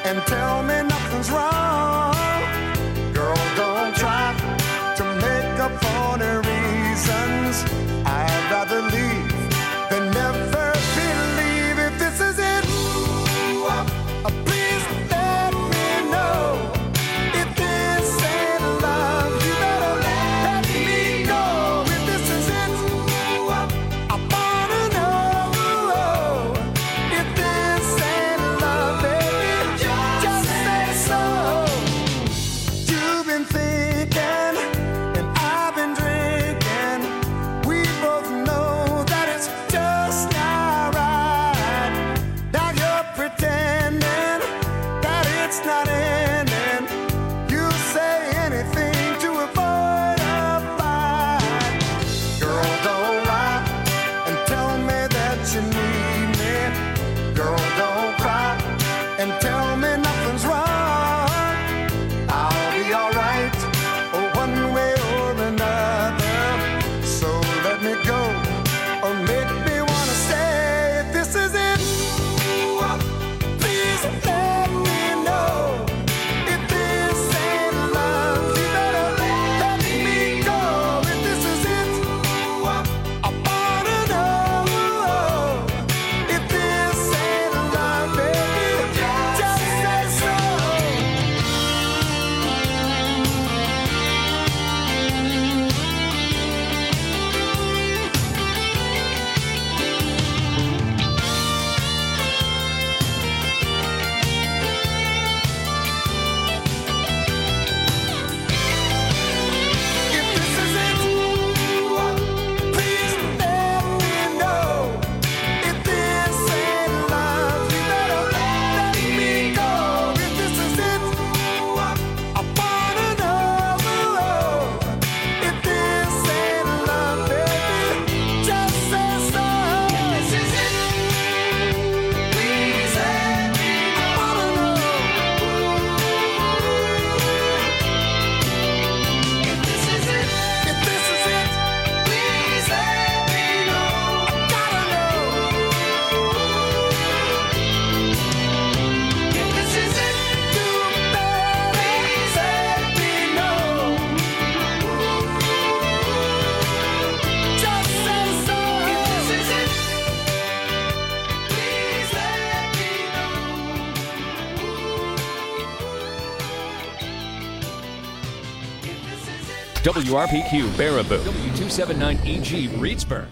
and tell me nothing's wrong. Girl, don't try to make up for the reasons. I'd rather leave than never believe. If this is it, please let me know. If this ain't love, you better let me go. If this is it, I wanna know. If this ain't love, baby, just say so. You've been thinking and I've been drinking. We both know that it's just not right. Now you're pretending that it's not ending. You say anything to avoid a fight. Girl, don't lie and tell me that you need me. Girl, don't cry and tell me nothing's wrong. I'll be alright, one way or another. So let me go or make me wanna stay. If this is it, please let me know. If this ain't love, you better let me go. If this is it, I wanna know. If this ain't love, baby, just say so. If this is it, please let me know. If this ain't love, you better let me go. If this is it, I wanna know. If this ain't love, baby, just say so. If this is it, please let me know. I wanna know. If this is it, please let me know. I gotta know. If this is it, you better please let me know. Just say so. If this is it, please let me know. WRPQ Baraboo, W279EG Reedsburg.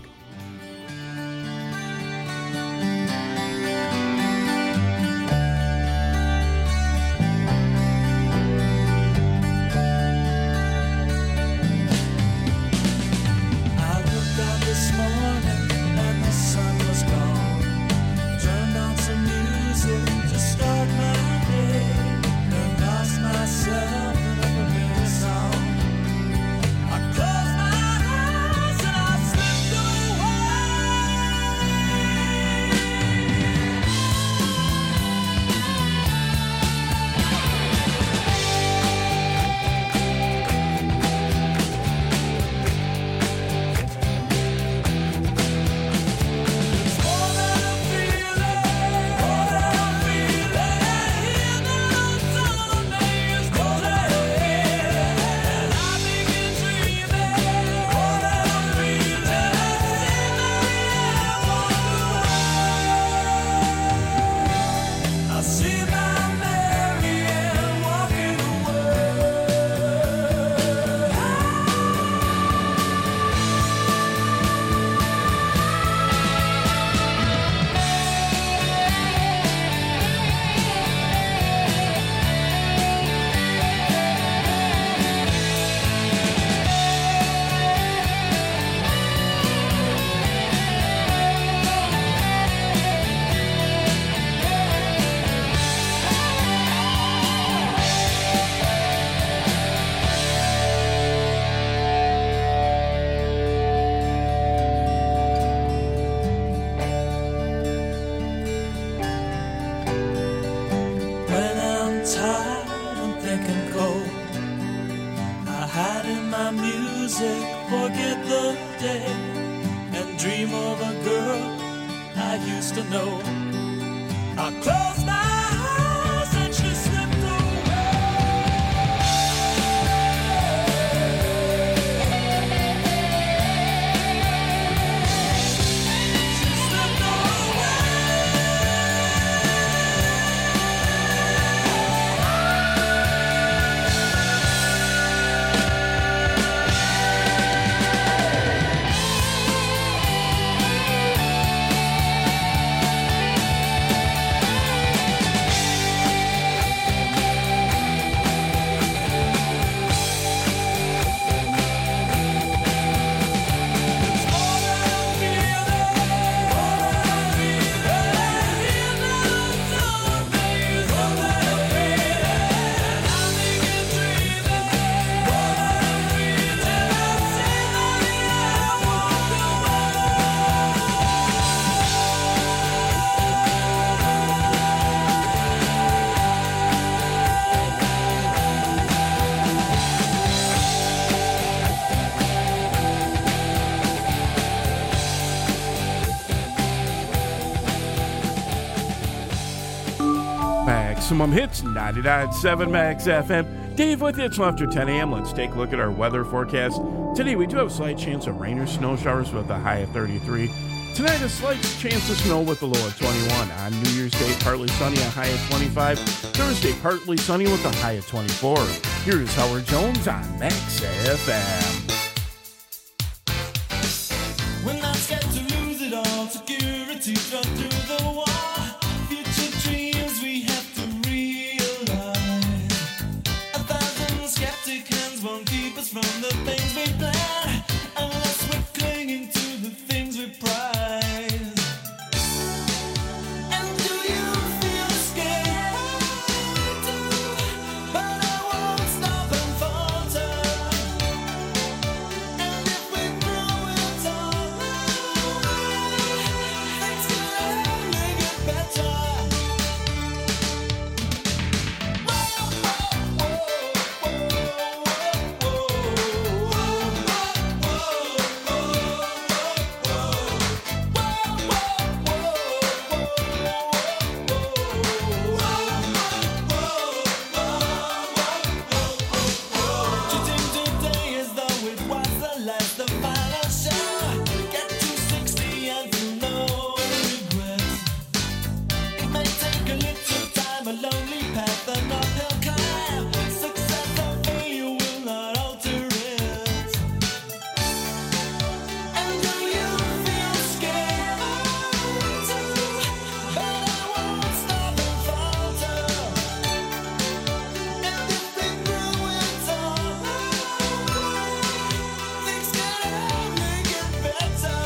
I looked out this morning and the sun was gone. Turned on some music to start my day and lost myself in a familiar song. I closed my eyes and I slipped It's more than a feeling, more than a feeling. Hear the notes on me is more than a feeling. And I begin dreaming, more than a feeling. I see my Marianne walking When I'm tired and thinking cold, I hide in my music, forget the day, and dream of a girl I used to know. I close my eyes and she Maximum Hits, 99.7 Max FM. Dave with you. It's after 10 a.m. Let's take a look at our weather forecast. Today we do have a slight chance of rain or snow showers with a high of 33. Tonight a slight chance of snow with a low of 21. On New Year's Day, partly sunny, a high of 25. Thursday, partly sunny with a high of 24. Here's Howard Jones on Max FM. We're not scared to lose it all. Security drop through the wall. Future dreams we have to realize. 1,000 skeptic hands won't keep us from the things we plan, unless we're clinging to the things we prize. And do you feel scared? But I won't stop and falter. And if we throw it all away, things can only get better. Cheating today as though it was the last, the final show. Get to 60 and feel no regrets. It may take a little time, a lonely path, an uphill climb. Success or failure will not alter it. And do you feel scared? But I won't stop and falter. And if we throw it all away, things can only get better.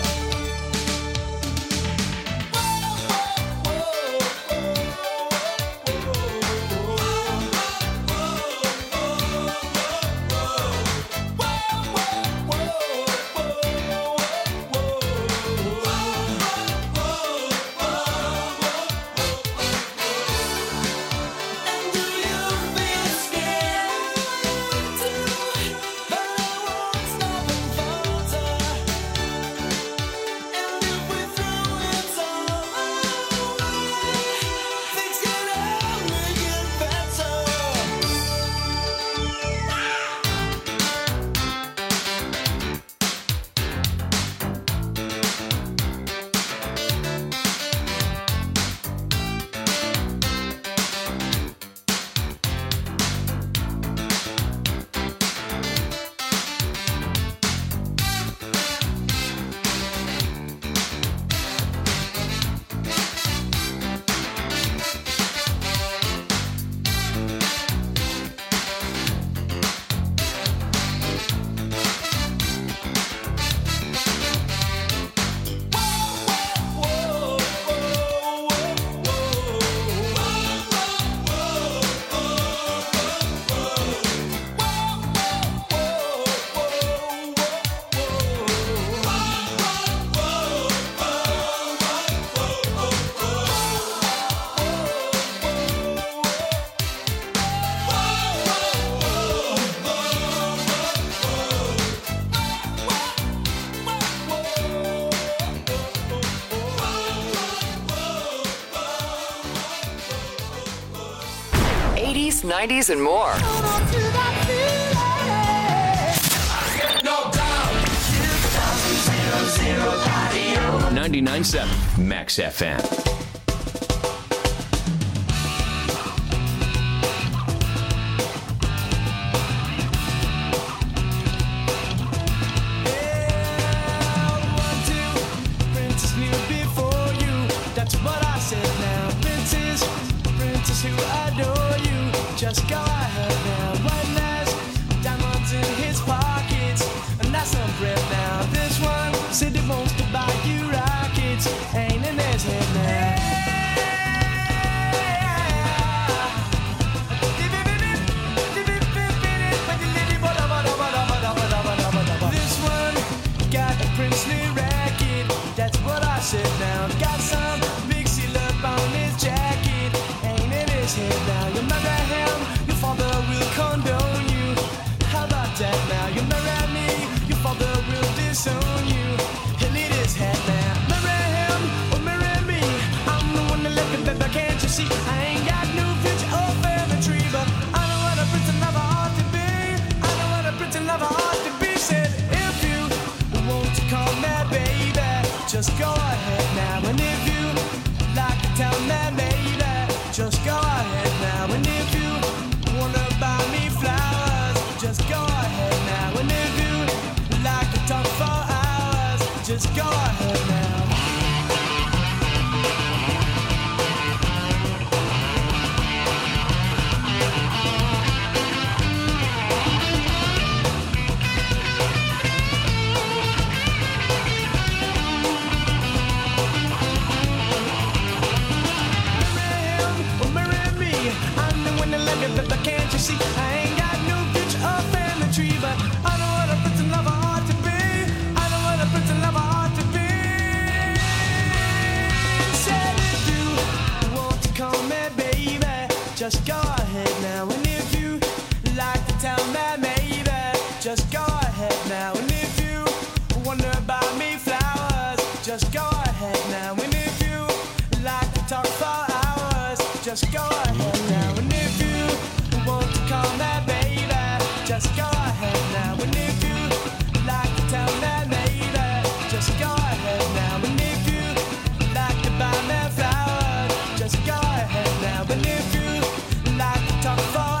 And do you feel scared too? But I won't stop and falter. And if we throw it all away, things can only get better. '80s, '90s, and more. 99.7 Max FM. Princess knew before you. That's what I said now. Princess who adore you. Just go ahead now. One last diamonds in his pockets, and that's some breath now. This one said he wants to buy you rockets. Ain't in his head now. just go ahead now. And if you like to tell me, maybe, just go ahead now. And if you wonder about me flowers, just go ahead now. And if you like to talk for hours, just go ahead now. And if you want to call me baby, just go ahead now. And if you like to tell me maybe, just go ahead now. And if you like to buy me flowers, just go ahead now. And if you like to talk for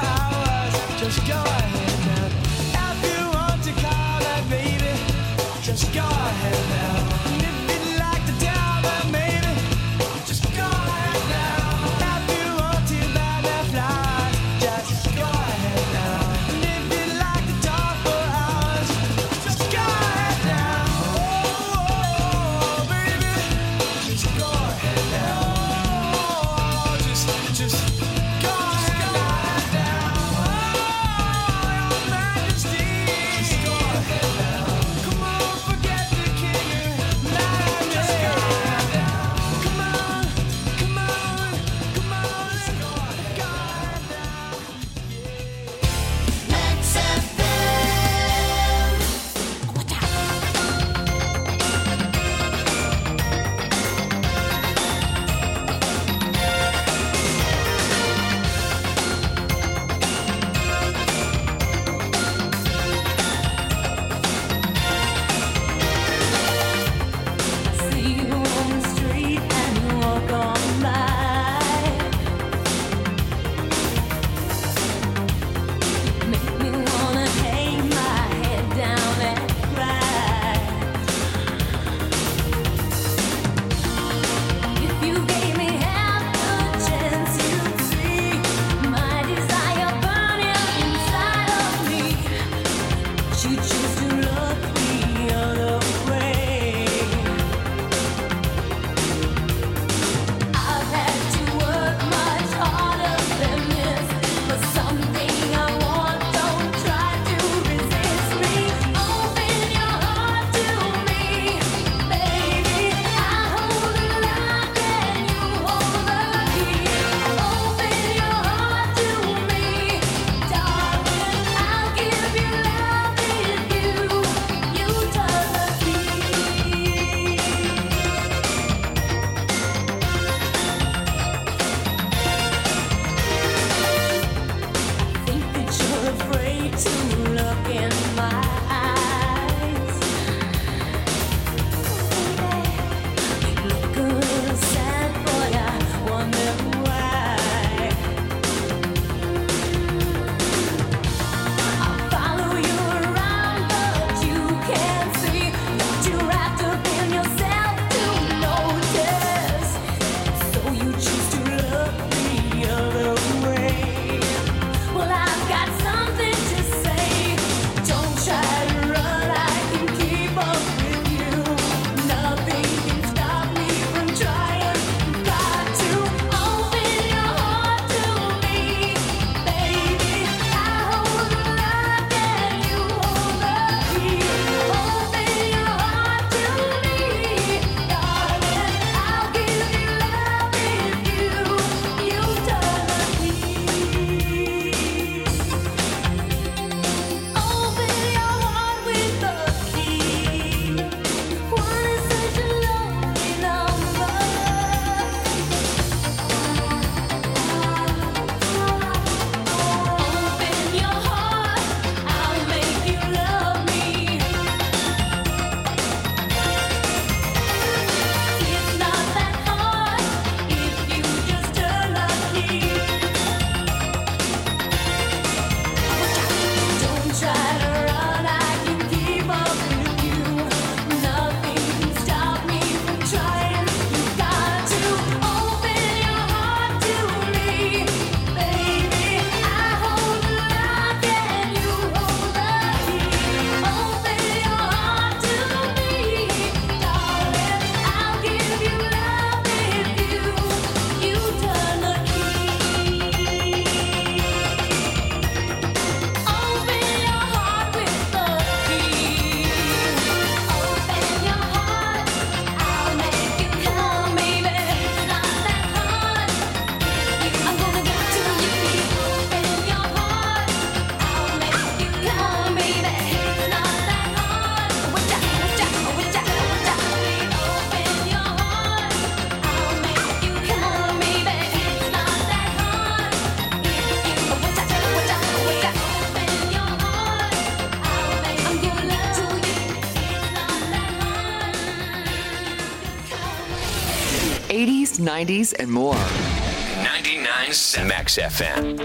80s, 90s, and more. 99.7 Max FM.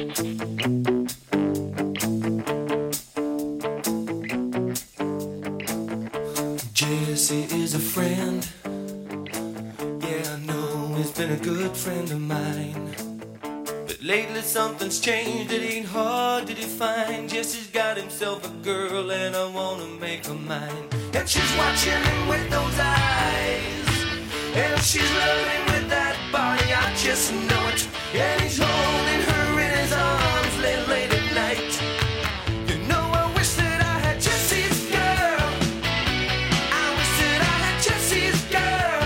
Jesse is a friend. Yeah, I know he's been a good friend of mine. But lately something's changed, it ain't hard to define. Jesse's got himself a girl and I wanna make her mine. And she's watching him with those eyes, and she's loving with that body, I just know it. And he's holding her in his arms late at night. You know I wish that I had Jesse's girl. I wish that I had Jesse's girl.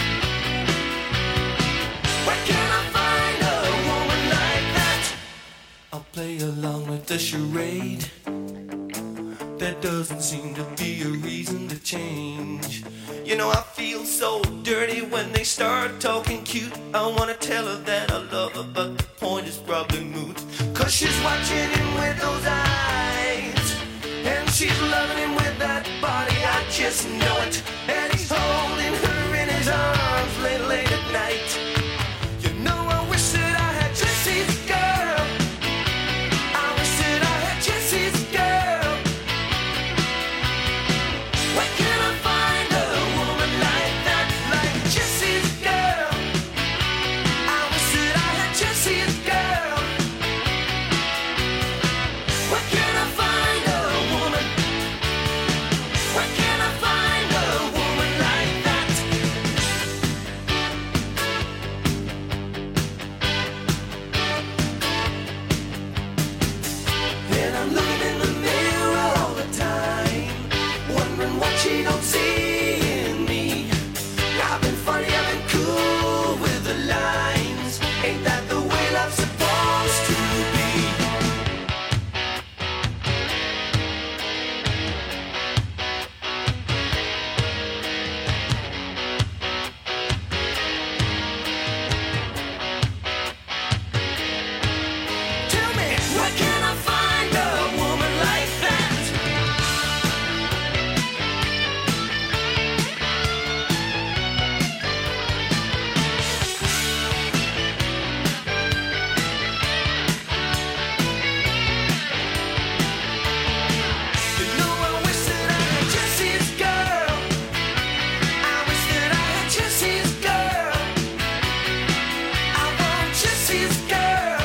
Where can I find a woman like that? I'll play along with the charade. There doesn't seem to be a reason to change. You know I feel so dirty when they start talking cute. I wanna tell her that I love her, but the point is probably moot. Cause she's watching him with those eyes, and she's loving him with that body, I just know it. And he's holding her in his arms late at night. You know I wish that I had Jesse's girl. I wish that I had Jesse's girl. Where can I find a woman like that, like Jesse's girl? I wish that I had Jesse's girl. Where can I find a woman? Where can I find a woman like that? And I'm looking in the mirror all the time, wondering what she don't see in me. I've been funny, I've been cool with the lines. Ain't that the way love's supposed to be? Tell me, where can I find a woman like that? You know I wish that I had Jesse's girl. I wish that I had Jesse's girl. I want Jesse's girl.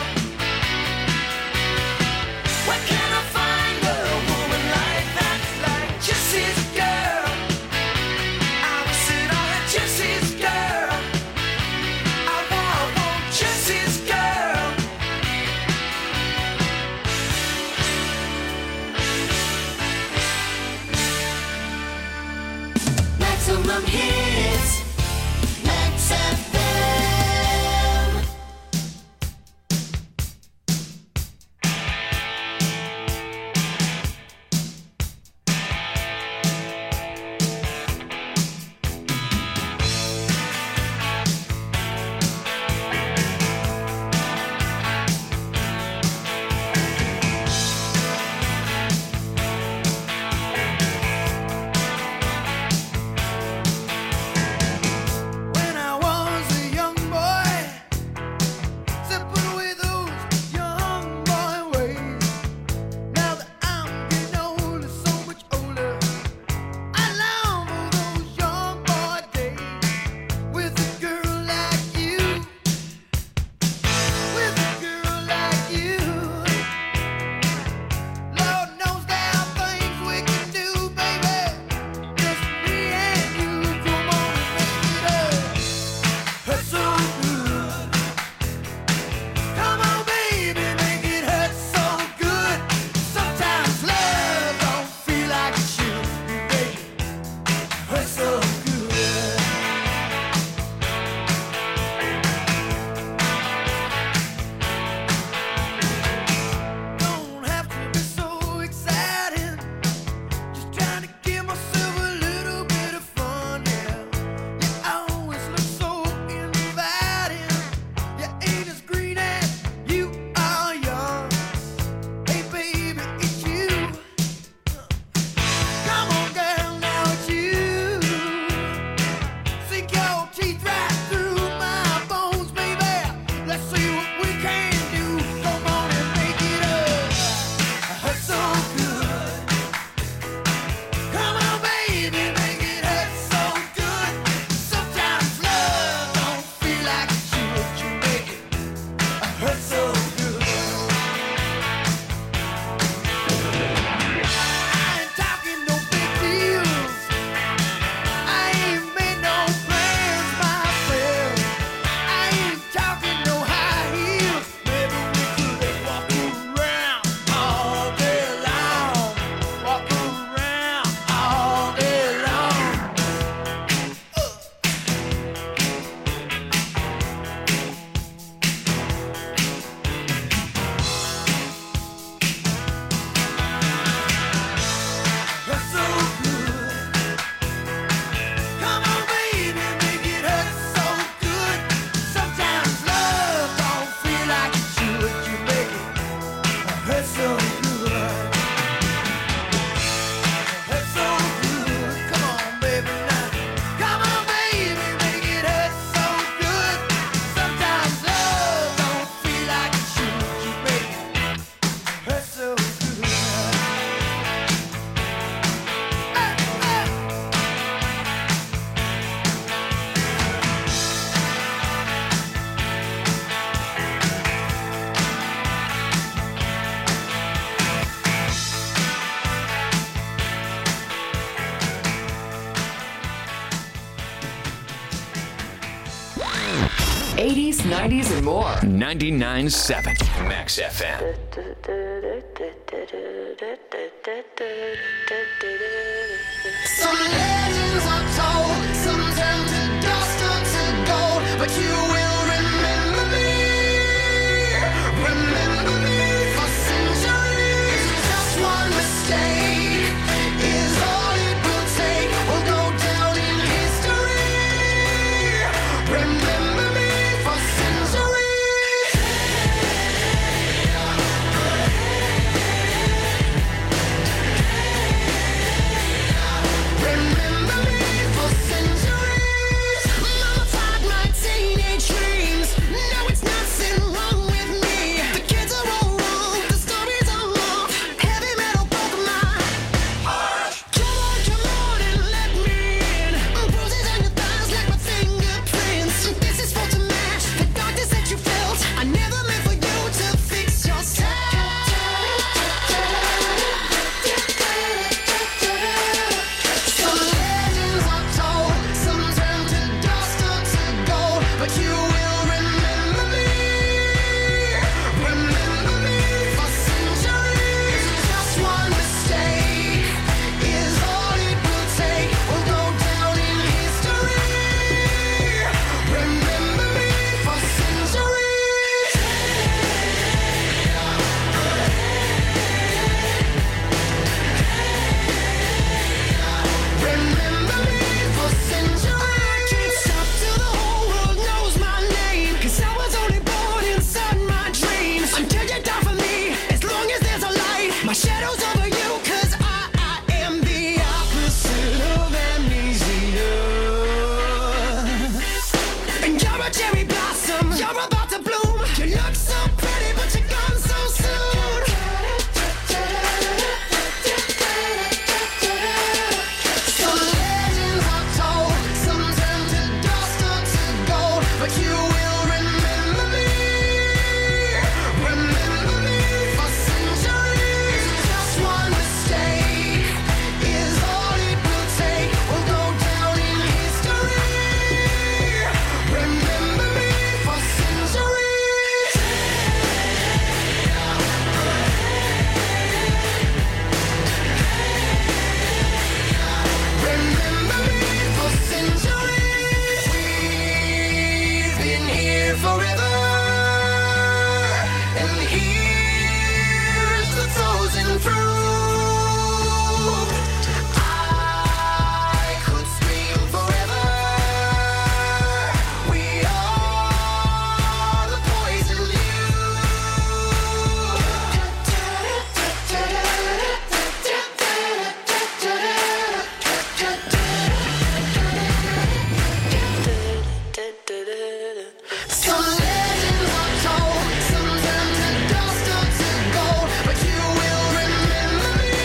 Where can I find a woman like that, like Jesse's girl? I wish that I had Jesse's girl. I want Jesse's girl. Maximum hits, Max FM. 80s, 90s, and more. 99.7 Max FM. Some legends are told, some turn to dust or to gold, but you will remember me for centuries. Just one mistake is all it will take. We'll go down in history. Remember me for centuries. Remember me for centuries. Mama tied my teenage dreams. No, it's nothing wrong with me. The kids are all wrong, the stories are long. Heavy metal broke my heart. Come on and let me in. Bruises on your thighs like my fingerprints. This is for to match the darkness that you felt. I never meant for you to fix yourself. Some legends are told, some turn to dust or to gold, but you will remember me for centuries. Just one mistake is all it will take. We'll go down in history. Remember me for centuries. Remember me for centuries. I can't stop till the whole world knows my name, 'cause I was only born inside my dreams. Until you die for me, as long as there's a light, my shadow's over you, 'cause I am the opposite of amnesia. And you're a cherry blossom, you're about to bloom. You look so pretty, but you're gone so soon. Some legends are told, some turn to dust or to gold, but you will remember me for centuries. Just one mistake is all it will take. We'll go down in history. Remember me for centuries. Remember me for centuries. We've been here forever, and here's the frozen fruit. I could scream forever. We are the poison Some legends are told, some turn to dust or to gold, but you will remember me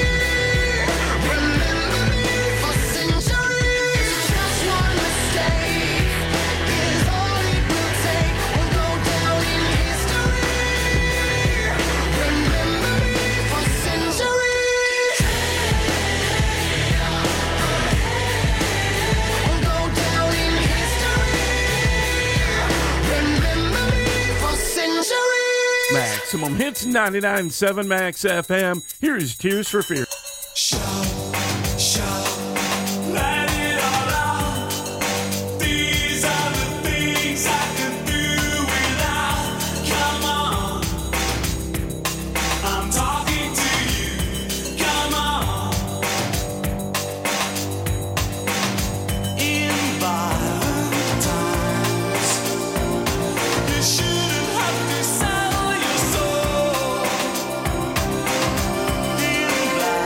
for centuries. Just one mistake is all it will take. We'll go down in history. Remember me for centuries. We'll go down in history. Remember me for centuries. Maximum Hits 99.7 Max FM. Here's Tears for Fears. Let it all out. These are the things I can do without. Come on, I'm talking to you. Come on. In violent times, you shouldn't have to sell your soul. In black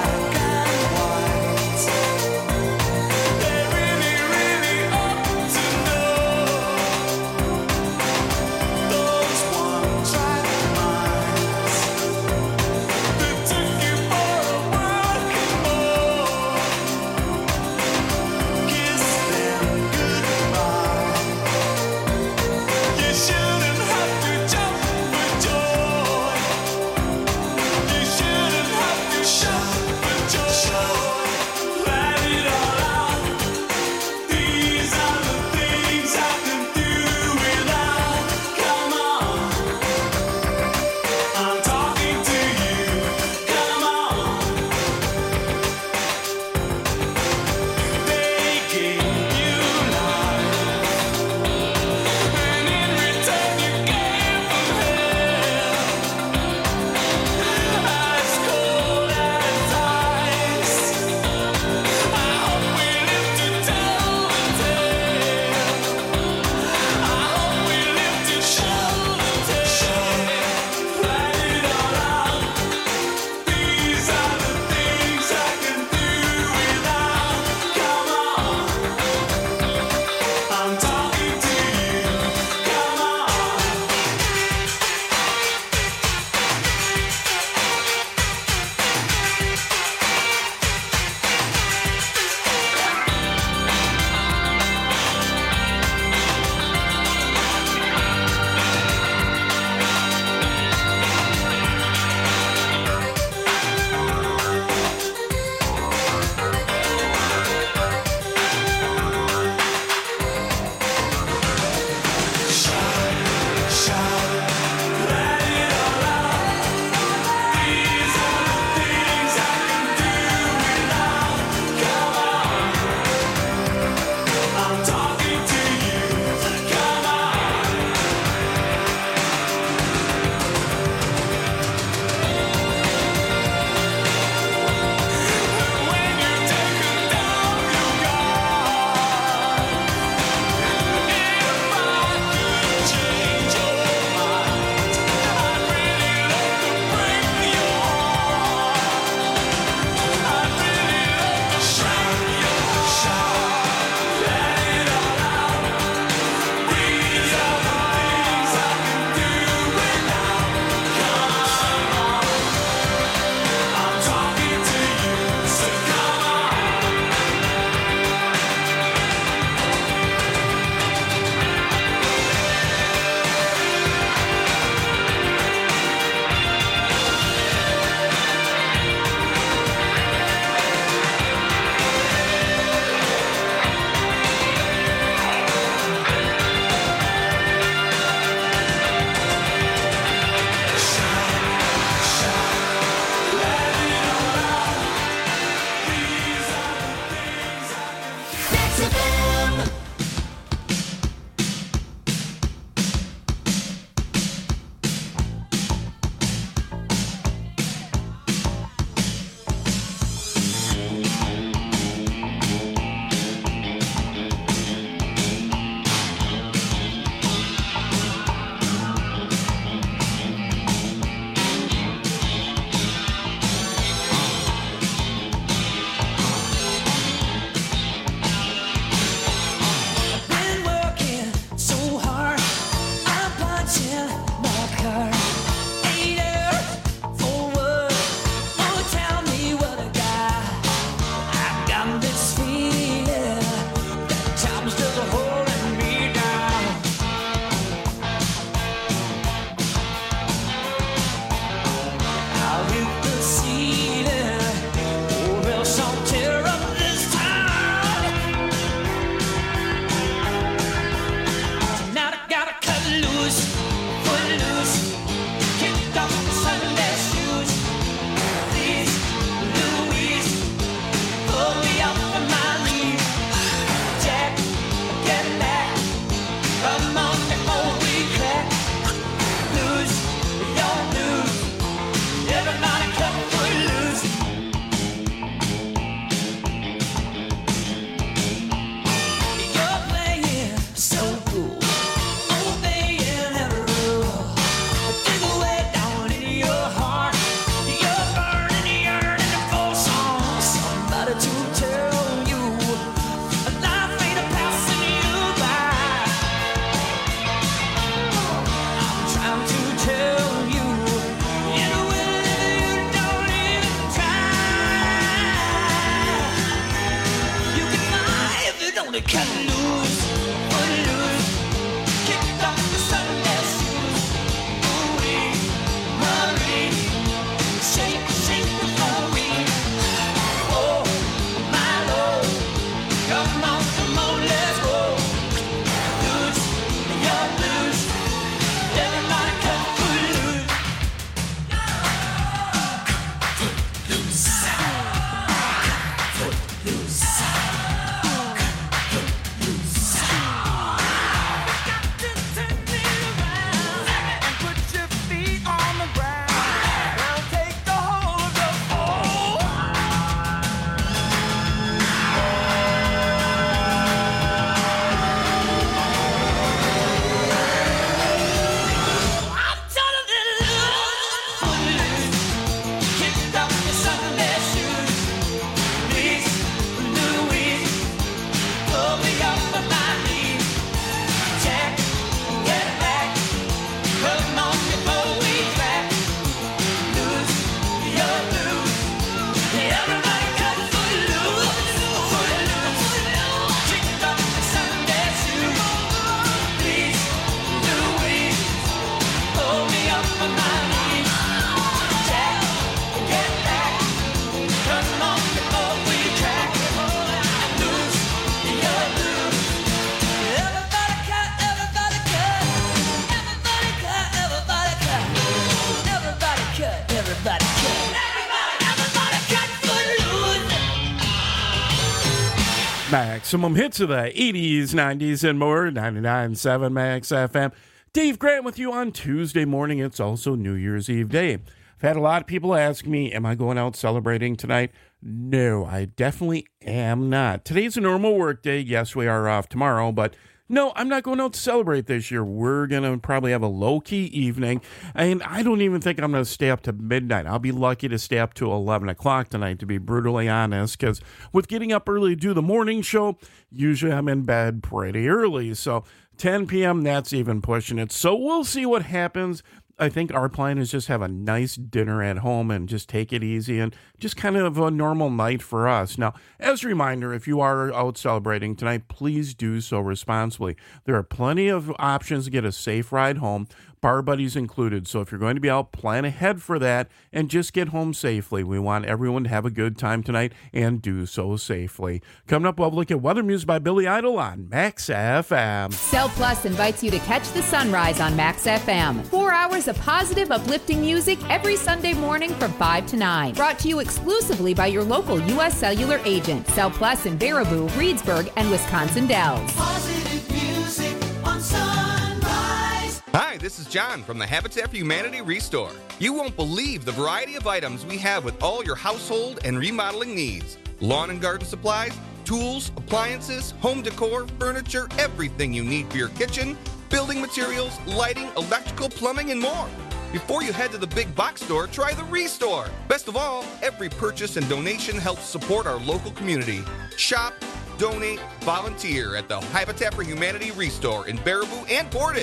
Maximum hits of the 80s, 90s, and more. 99.7 Max FM. Dave Grant with you on Tuesday morning. It's also New Year's Eve day. I've had a lot of people ask me, am I going out celebrating tonight? No, I definitely am not. Today's a normal work day. Yes, we are off tomorrow, but no, I'm not going out to celebrate this year. We're going to probably have a low-key evening, and I don't even think I'm going to stay up to midnight. I'll be lucky to stay up to 11 o'clock tonight, to be brutally honest, because with getting up early to do the morning show, usually I'm in bed pretty early. So 10 p.m., that's even pushing it. So we'll see what happens. I think our plan is just have a nice dinner at home and just take it easy and just kind of a normal night for us. Now, as a reminder, if you are out celebrating tonight, please do so responsibly. There are plenty of options to get a safe ride home, bar buddies included. So if you're going to be out, plan ahead for that and just get home safely. We want everyone to have a good time tonight and do so safely. Coming up, we'll look at weather music by Billy Idol on Max FM. Cell Plus invites you to catch the sunrise on Max FM. 4 hours of positive, uplifting music every Sunday morning from 5 to 9. Brought to you exclusively by your local U.S. Cellular agent. Cell Plus in Baraboo, Reedsburg, and Wisconsin Dells. Positive music on Sunrise. Hi, this is John from the Habitat for Humanity Restore. You won't believe the variety of items we have with all your household and remodeling needs. Lawn and garden supplies, tools, appliances, home decor, furniture, everything you need for your kitchen, building materials, lighting, electrical, plumbing, and more. Before you head to the big box store, try the Restore. Best of all, every purchase and donation helps support our local community. Shop, donate, volunteer at the Habitat for Humanity Restore in Baraboo and Portage.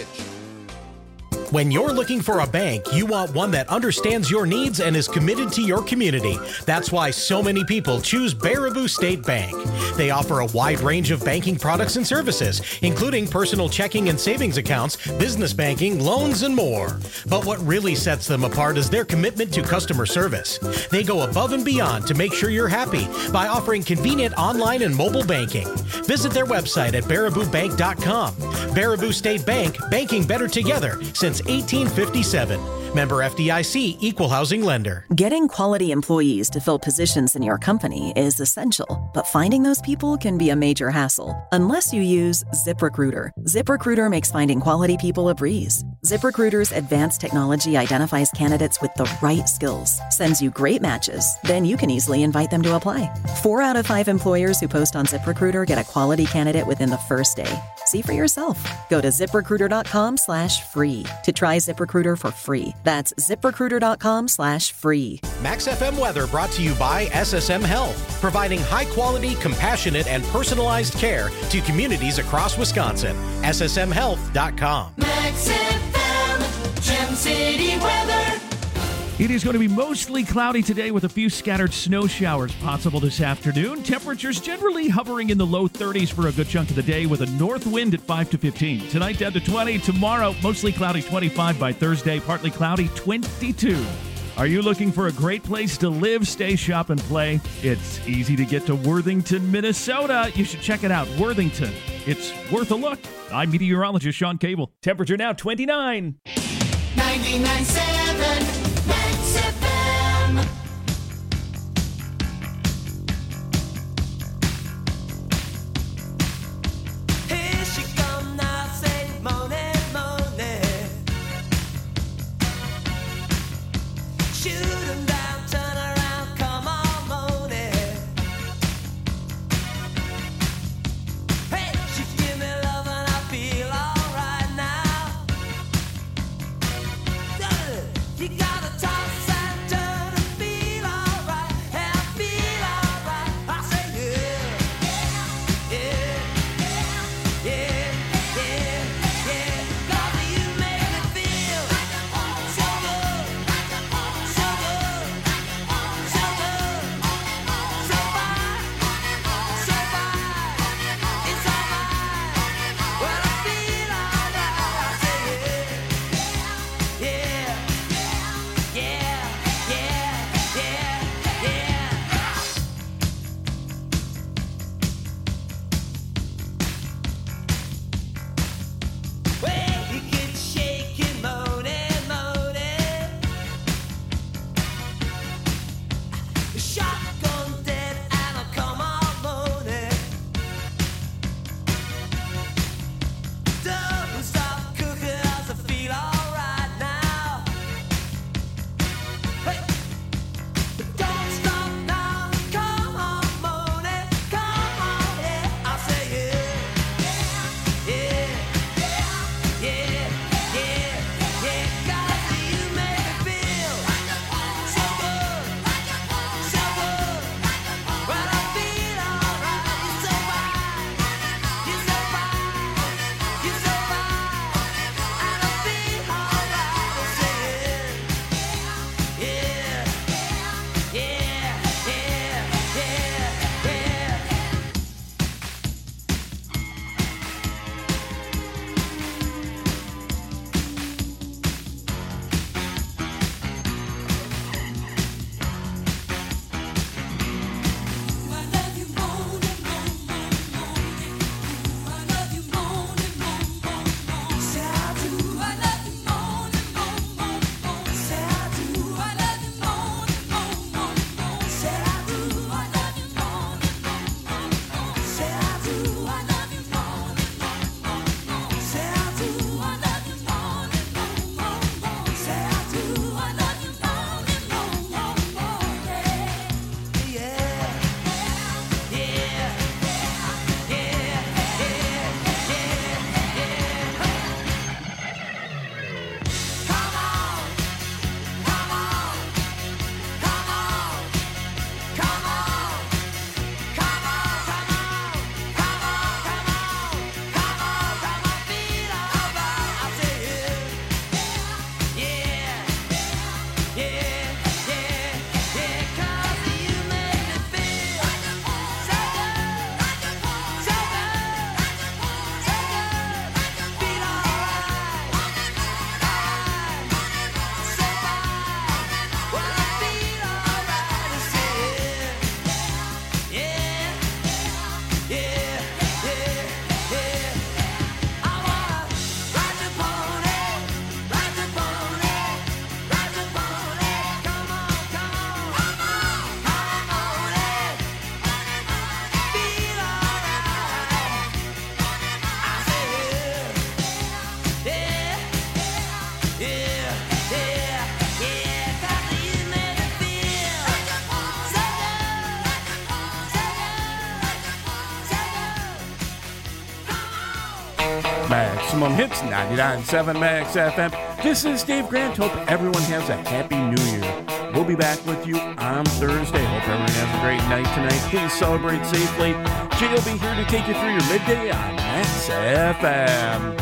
When you're looking for a bank, you want one that understands your needs and is committed to your community. That's why so many people choose Baraboo State Bank. They offer a wide range of banking products and services, including personal checking and savings accounts, business banking, loans, and more. But what really sets them apart is their commitment to customer service. They go above and beyond to make sure you're happy by offering convenient online and mobile banking. Visit their website at baraboobank.com. Baraboo State Bank, banking better together since 1857. Member FDIC, Equal Housing Lender. Getting quality employees to fill positions in your company is essential, but finding those people can be a major hassle unless you use ZipRecruiter. ZipRecruiter makes finding quality people a breeze. ZipRecruiter's advanced technology identifies candidates with the right skills, sends you great matches, then you can easily invite them to apply. 4 out of 5 employers who post on ZipRecruiter get a quality candidate within the first day. See for yourself. Go to ZipRecruiter.com/free to try ZipRecruiter for free. That's ZipRecruiter.com/free. Max FM weather brought to you by SSM Health, providing high-quality, compassionate, and personalized care to communities across Wisconsin. SSMHealth.com. Max FM, Gem City weather. It is going to be mostly cloudy today with a few scattered snow showers possible this afternoon. Temperatures generally hovering in the low 30s for a good chunk of the day with a north wind at 5 to 15. Tonight down to 20. Tomorrow, mostly cloudy 25 by Thursday. Partly cloudy 22. Are you looking for a great place to live, stay, shop, and play? It's easy to get to Worthington, Minnesota. You should check it out. Worthington. It's worth a look. I'm meteorologist Sean Cable. Temperature now 29. 99.7 Max FM. Here she come now, say money, money. Shoot 'em down, turn around, come on, money. Hey, she give me love and I feel alright now. You gotta toss and turn and feel alright, and I feel alright. I say yeah, yeah, yeah, yeah, yeah. 'Cause you make me feel so good, so good. Maximum Hits, 99.7 Max FM. This is Dave Grant. Hope everyone has a happy new year. We'll be back with you on Thursday. Hope everyone has a great night tonight. Please celebrate safely. Jay will be here to take you through your midday on Max FM.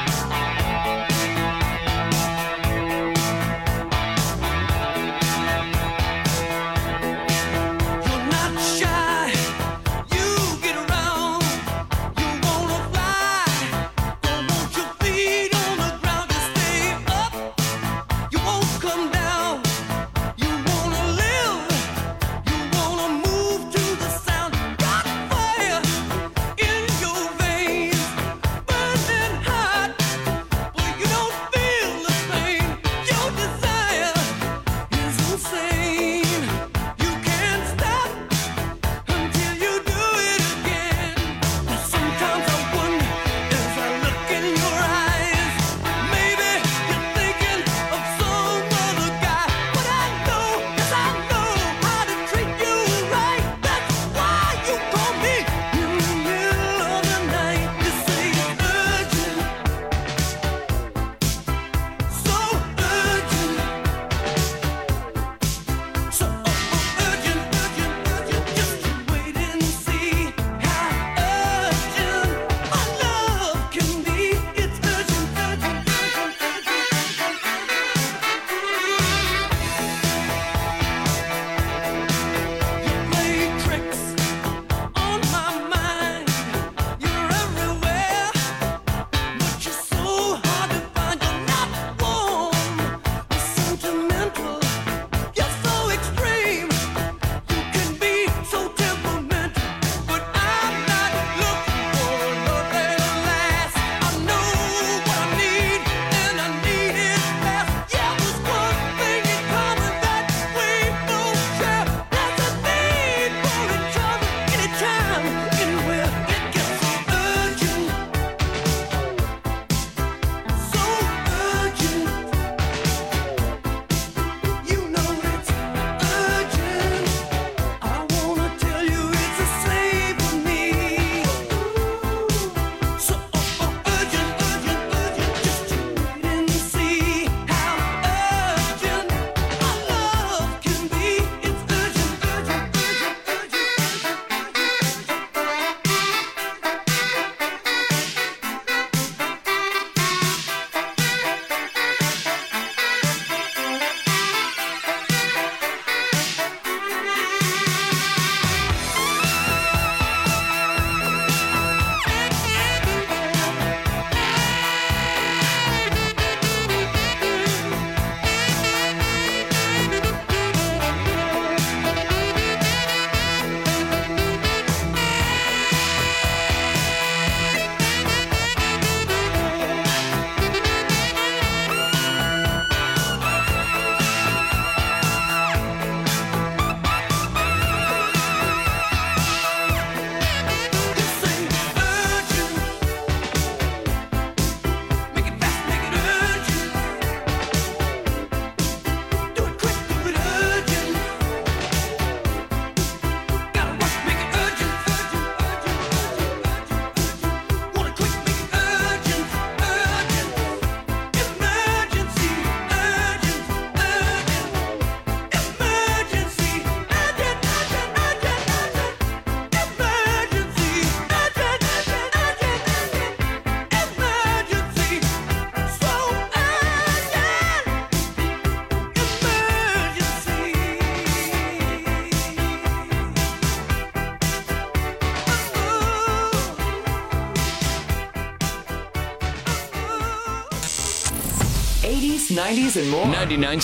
'80s, '90s, and more.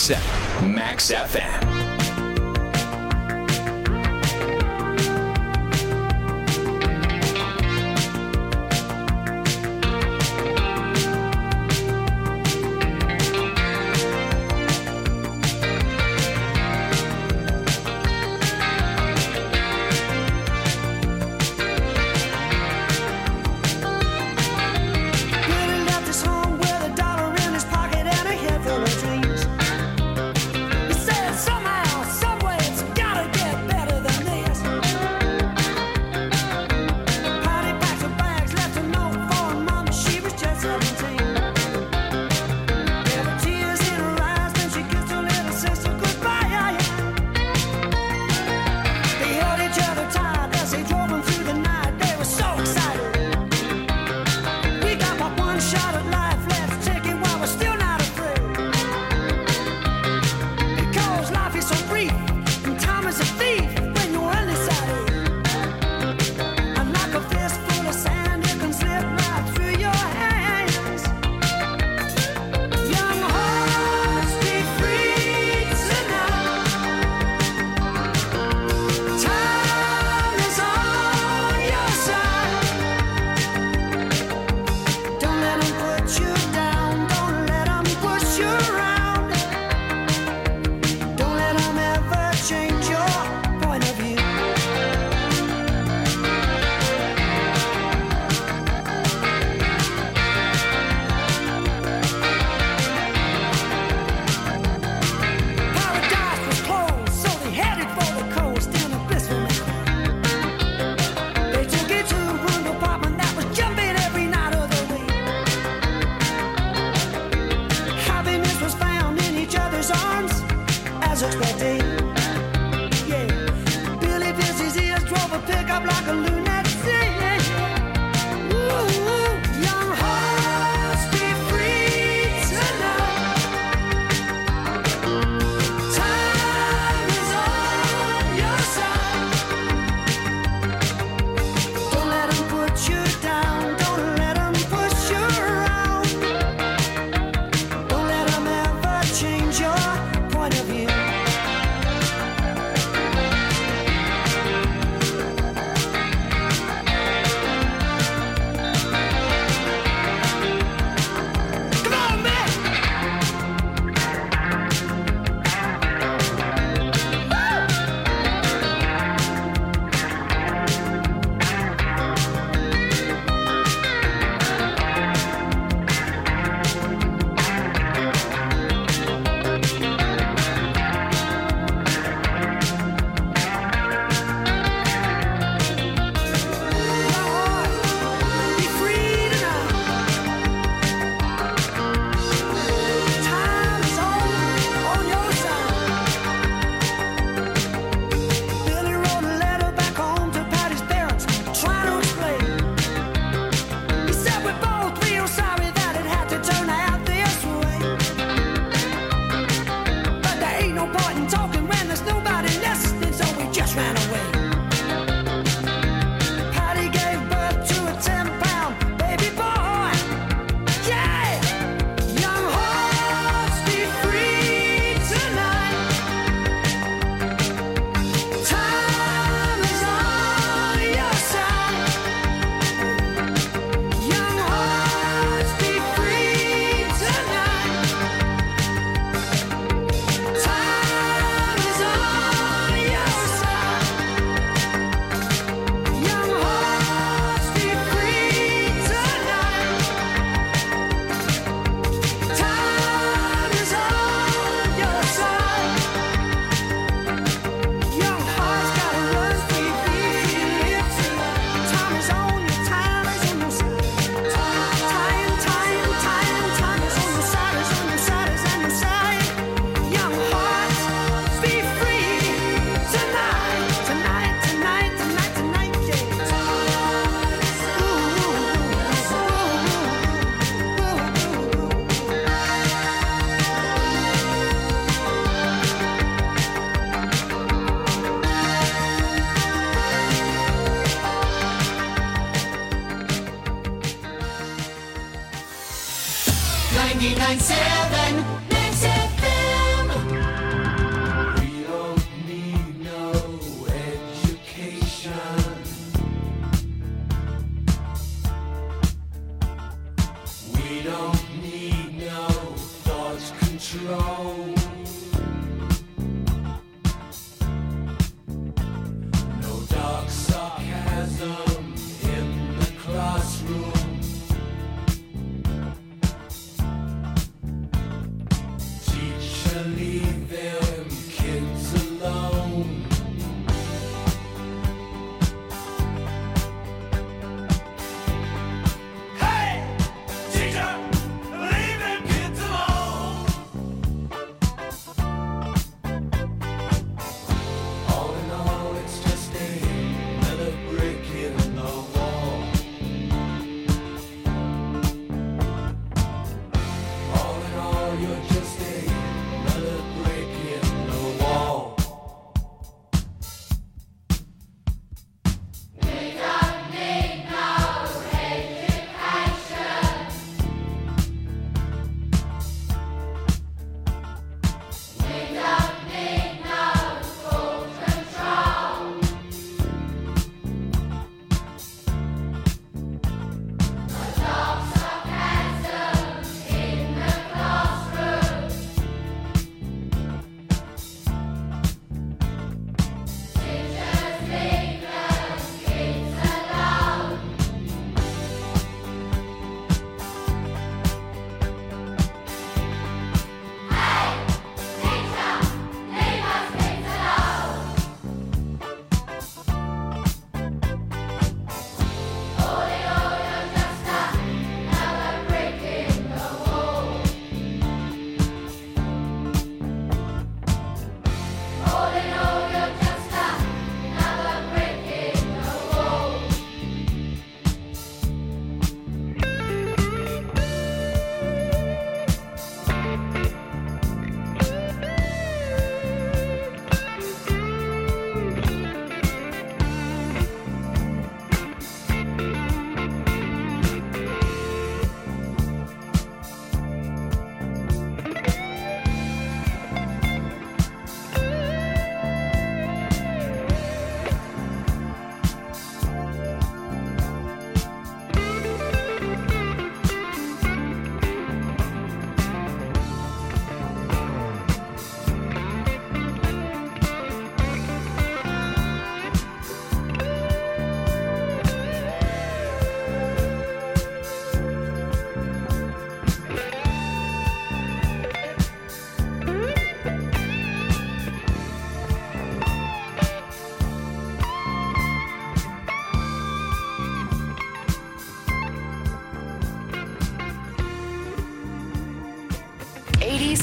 99.7 Max FM. Somehow works that day. Yeah, Billy pierced his ears, drove a pickup like a lunatic. Ooh, young hearts be free tonight. Time is on your side. Don't let 'em put you down. Don't let 'em push you around. Don't let 'em ever change your point of view. Come on, man! Be free tonight. Time is on your side. Billy wrote a letter back home to Patty's parents, trying to explain. He said we're both real sorry that it had to turn out this way. But there ain't no point in talking when there's nobody listening, so we just ran away. Patty gave birth to a 10-pound baby boy. Yeah! Young hearts be free tonight. Time is on your side. Young hearts be free tonight. Time is on your side. Young hearts be free tonight. Time is on your side. Young hearts gotta run free, live tonight. Time is on your side. Time is on your side, is on your side, is on your side. Young hearts be free tonight, tonight, tonight, tonight, tonight, yeah. We don't need no education. We don't need no thought control. No dark sarcasm in the classroom.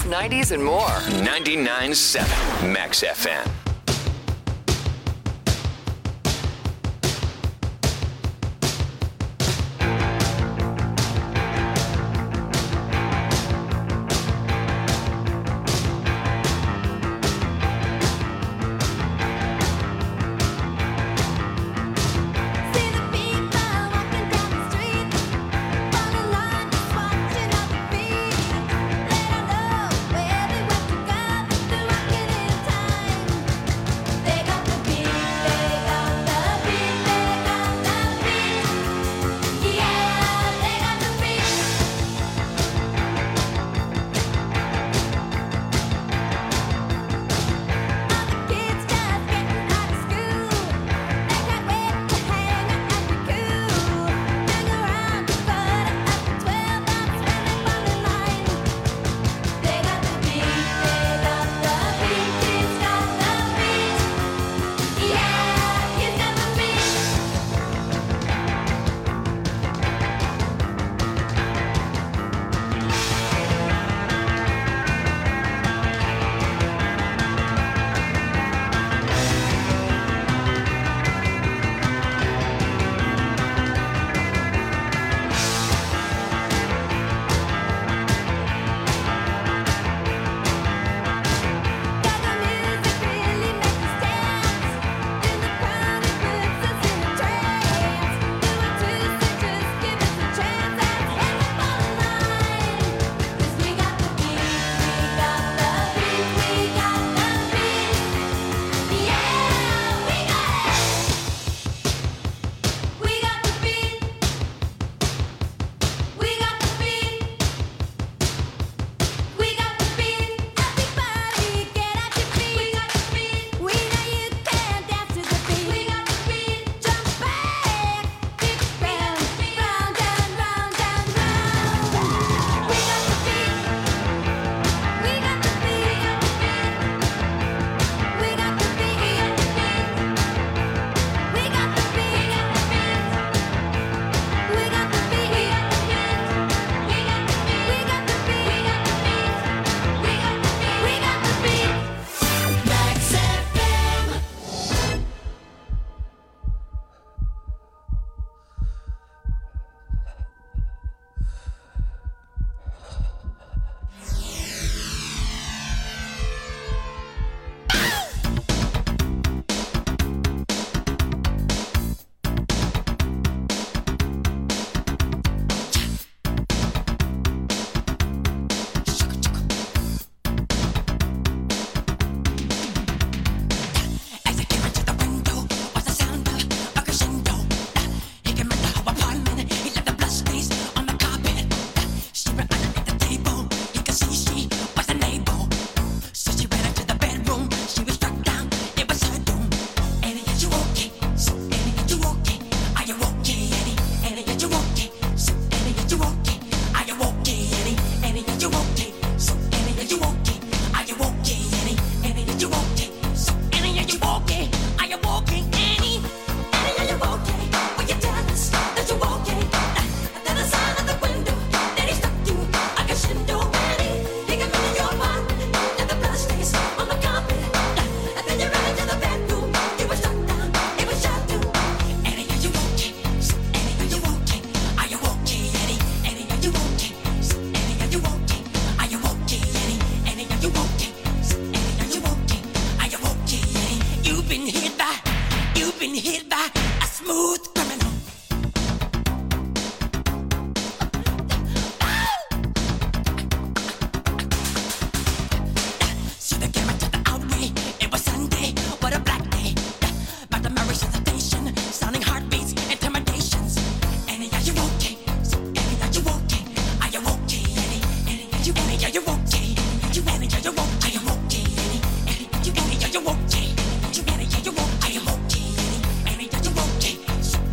90s, and more. 99.7 Max FM. You've been hit by a smooth